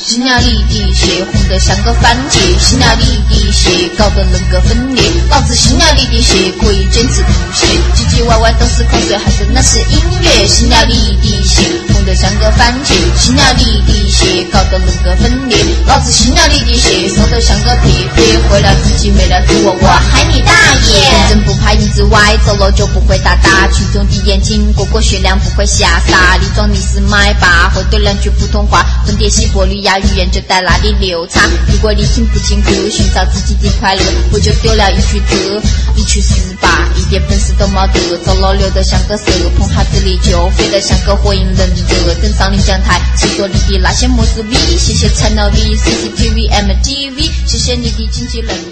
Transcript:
心了你的血，红得像个番茄，心了你的血，搞得人格分裂，老子心了你的血，可以坚持不懈，唧唧歪歪都是口水，还是那是音乐，心了你的血，红得像个番茄，心了你的血，搞得人格分裂，老子心了你的血，瘦得像个屁屁，毁了自己没了自我，我喊你大爷！人真不怕影子歪，走了就不会打打，群众的眼睛过过血量不会吓傻，你装你是麦霸，会对两句普通话，分别西伯利亚语言就在那里流畅。如果你听不进歌，寻找自己的快乐，我就丢了一句歌，你去死吧，一点本事都没得，走了流得像个蛇，碰哈子里就飞得像个火影忍者。登上领奖台，制作你的那些模式 V， 谢谢 Channel V、CCTV、MTV， 谢谢你的经纪人。